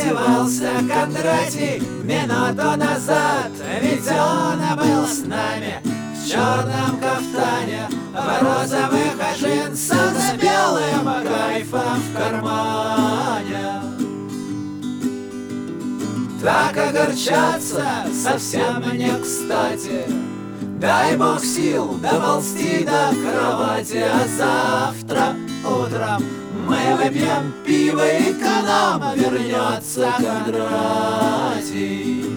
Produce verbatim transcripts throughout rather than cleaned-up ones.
издевался Кондратий минуту назад, ведь он был с нами в черном кафтане, в розовых джинсах с белым кайфом в кармане. Так огорчаться совсем не кстати. Дай Бог сил доползти до кровати, а завтра утром мы выпьем пиво, и к нам вернется Кондратий.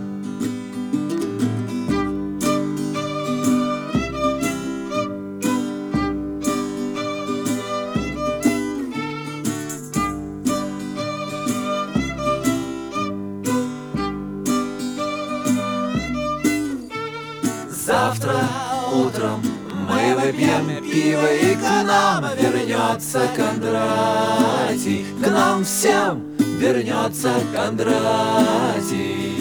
Завтра утром мы выпьем пиво, и к нам вернется Кондратий. К нам всем вернется Кондратий.